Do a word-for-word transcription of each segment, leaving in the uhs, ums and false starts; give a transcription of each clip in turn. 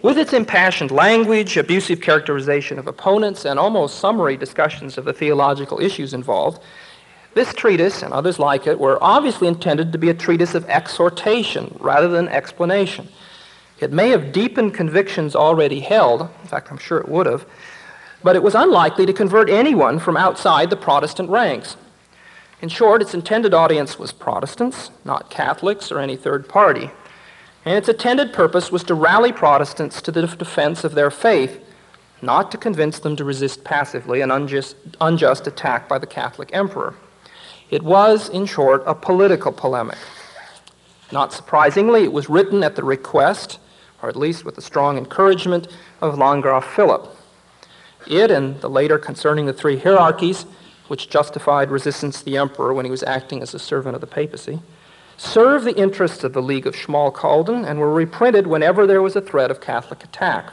With its impassioned language, abusive characterization of opponents, and almost summary discussions of the theological issues involved, this treatise, and others like it, were obviously intended to be a treatise of exhortation rather than explanation. It may have deepened convictions already held, in fact, I'm sure it would have, but it was unlikely to convert anyone from outside the Protestant ranks. In short, its intended audience was Protestants, not Catholics or any third party. And its intended purpose was to rally Protestants to the defense of their faith, not to convince them to resist passively an unjust, unjust attack by the Catholic emperor. It was, in short, a political polemic. Not surprisingly, it was written at the request, or at least with the strong encouragement, of Landgraf Philip. It, and the later Concerning the Three Hierarchies, which justified resistance to the emperor when he was acting as a servant of the papacy, served the interests of the League of Schmalkalden and were reprinted whenever there was a threat of Catholic attack.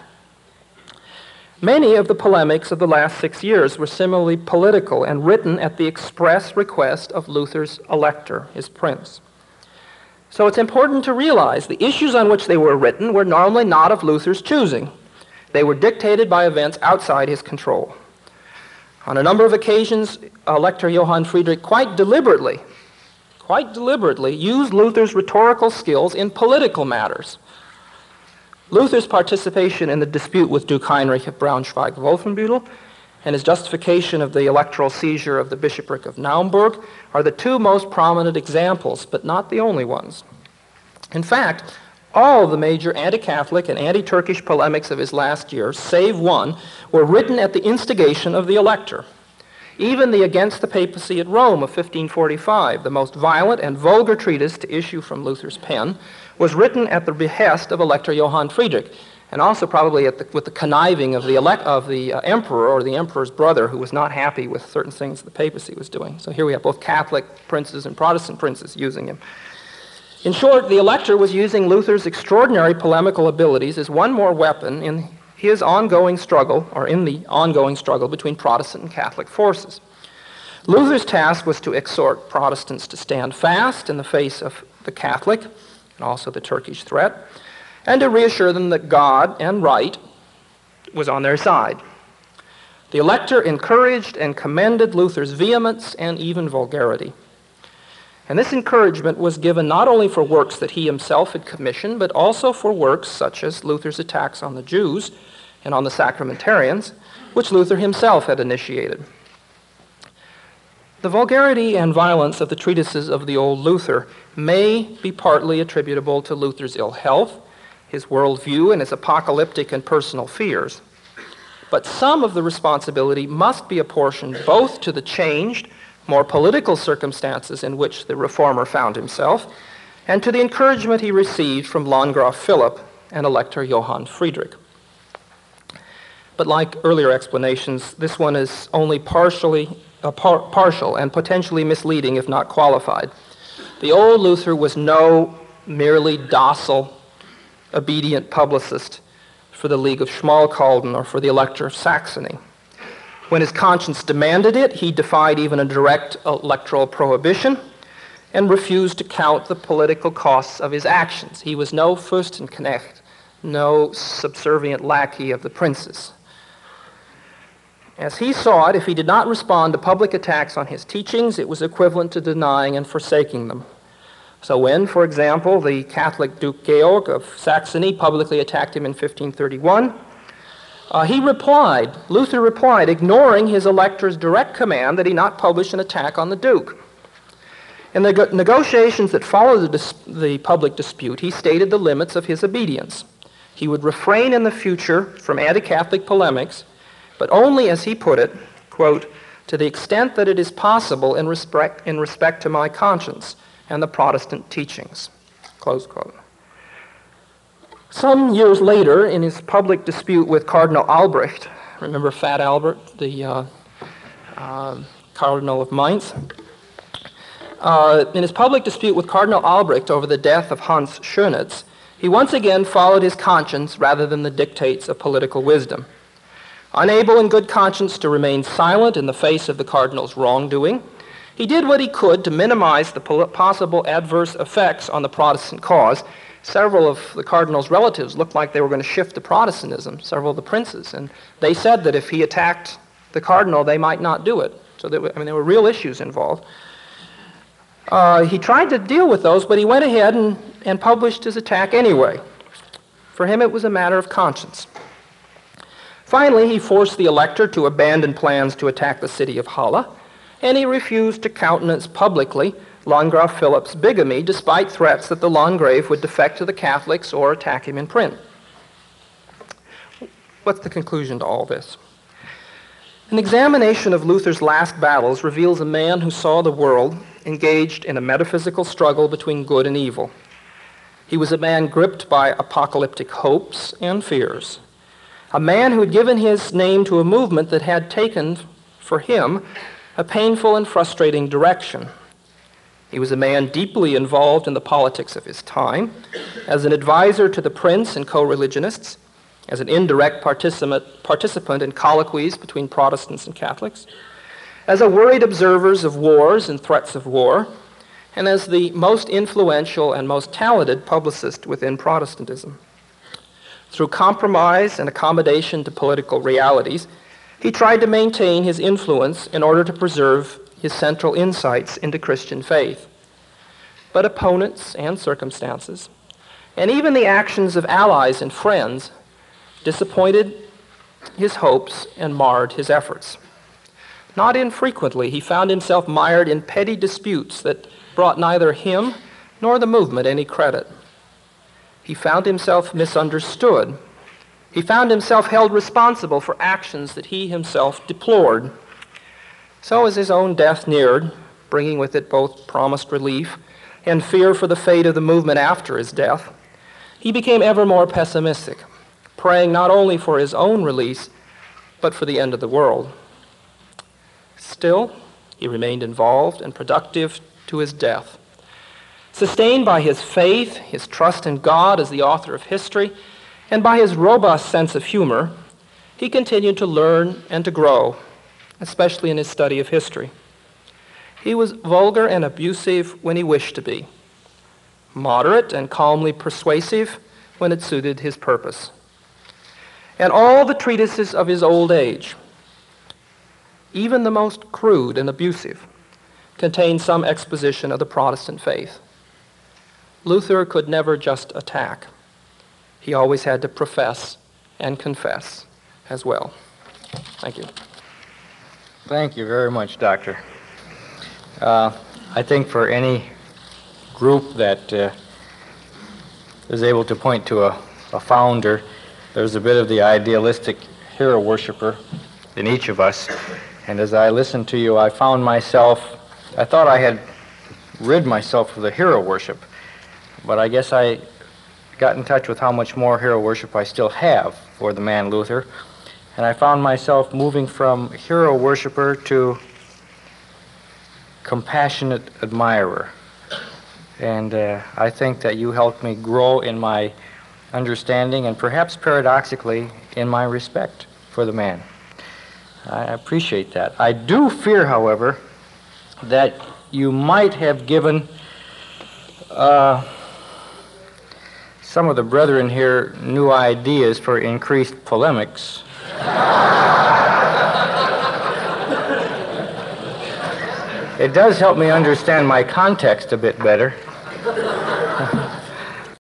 Many of the polemics of the last six years were similarly political and written at the express request of Luther's elector, his prince. So it's important to realize the issues on which they were written were normally not of Luther's choosing. They were dictated by events outside his control. On a number of occasions, Elector Johann Friedrich quite deliberately, quite deliberately used Luther's rhetorical skills in political matters. Luther's participation in the dispute with Duke Heinrich of Braunschweig-Wolfenbüttel and his justification of the electoral seizure of the bishopric of Naumburg are the two most prominent examples, but not the only ones. In fact, all the major anti-Catholic and anti-Turkish polemics of his last years, save one, were written at the instigation of the elector. Even the Against the Papacy at Rome of fifteen forty-five, the most violent and vulgar treatise to issue from Luther's pen, was written at the behest of Elector Johann Friedrich, and also probably at the, with the conniving of the, elect, of the uh, emperor or the emperor's brother, who was not happy with certain things the papacy was doing. So here we have both Catholic princes and Protestant princes using him. In short, the elector was using Luther's extraordinary polemical abilities as one more weapon in his ongoing struggle, or in the ongoing struggle between Protestant and Catholic forces. Luther's task was to exhort Protestants to stand fast in the face of the Catholic and also the Turkish threat, and to reassure them that God and right was on their side. The elector encouraged and commended Luther's vehemence and even vulgarity. And this encouragement was given not only for works that he himself had commissioned, but also for works such as Luther's attacks on the Jews and on the sacramentarians, which Luther himself had initiated. The vulgarity and violence of the treatises of the old Luther may be partly attributable to Luther's ill health, his worldview, and his apocalyptic and personal fears. But some of the responsibility must be apportioned both to the changed, more political circumstances in which the reformer found himself, and to the encouragement he received from Landgraf Philip and Elector Johann Friedrich. But like earlier explanations, this one is only partially uh, par partial and potentially misleading if not qualified. The old Luther was no merely docile, obedient publicist for the League of Schmalkalden or for the Elector of Saxony. When his conscience demanded it, he defied even a direct electoral prohibition and refused to count the political costs of his actions. He was no Fürstenknecht, no subservient lackey of the princes. As he saw it, if he did not respond to public attacks on his teachings, it was equivalent to denying and forsaking them. So when, for example, the Catholic Duke Georg of Saxony publicly attacked him in fifteen thirty-one, Uh, he replied, Luther replied, ignoring his elector's direct command that he not publish an attack on the Duke. In the negotiations that followed the, dis the public dispute, he stated the limits of his obedience. He would refrain in the future from anti-Catholic polemics, but only, as he put it, quote, to the extent that it is possible in respect, in respect to my conscience and the Protestant teachings, close quote. Some years later, in his public dispute with Cardinal Albrecht, remember Fat Albert, the uh, uh, Cardinal of Mainz? Uh, in his public dispute with Cardinal Albrecht over the death of Hans Schönitz, he once again followed his conscience rather than the dictates of political wisdom. Unable in good conscience to remain silent in the face of the cardinal's wrongdoing, he did what he could to minimize the possible adverse effects on the Protestant cause, several of the cardinal's relatives looked like they were going to shift to Protestantism, several of the princes, and they said that if he attacked the cardinal, they might not do it. So there were, I mean, there were real issues involved. Uh, he tried to deal with those, but he went ahead and, and published his attack anyway. For him, it was a matter of conscience. Finally, he forced the elector to abandon plans to attack the city of Halle, and he refused to countenance publicly Landgraf Philip's bigamy, despite threats that the Landgrave would defect to the Catholics or attack him in print. What's the conclusion to all this? An examination of Luther's last battles reveals a man who saw the world engaged in a metaphysical struggle between good and evil. He was a man gripped by apocalyptic hopes and fears, a man who had given his name to a movement that had taken, for him, a painful and frustrating direction. He was a man deeply involved in the politics of his time, as an advisor to the prince and co-religionists, as an indirect participant, participant in colloquies between Protestants and Catholics, as a worried observer of wars and threats of war, and as the most influential and most talented publicist within Protestantism. Through compromise and accommodation to political realities, he tried to maintain his influence in order to preserve his central insights into Christian faith. But opponents and circumstances, and even the actions of allies and friends, disappointed his hopes and marred his efforts. Not infrequently, he found himself mired in petty disputes that brought neither him nor the movement any credit. He found himself misunderstood. He found himself held responsible for actions that he himself deplored. So as his own death neared, bringing with it both promised relief and fear for the fate of the movement after his death, he became ever more pessimistic, praying not only for his own release, but for the end of the world. Still, he remained involved and productive to his death. Sustained by his faith, his trust in God as the author of history, and by his robust sense of humor, he continued to learn and to grow, especially in his study of history. He was vulgar and abusive when he wished to be, moderate and calmly persuasive when it suited his purpose. And all the treatises of his old age, even the most crude and abusive, contain some exposition of the Protestant faith. Luther could never just attack. He always had to profess and confess as well. Thank you. Thank you very much, Doctor. Uh, I think for any group that uh, is able to point to a, a founder, there's a bit of the idealistic hero worshiper in each of us. And as I listened to you, I found myself, I thought I had rid myself of the hero worship, but I guess I got in touch with how much more hero worship I still have for the man Luther, and I found myself moving from hero worshiper to compassionate admirer. And uh, I think that you helped me grow in my understanding and perhaps paradoxically in my respect for the man. I appreciate that. I do fear, however, that you might have given uh, some of the brethren here new ideas for increased polemics. It does help me understand my context a bit better.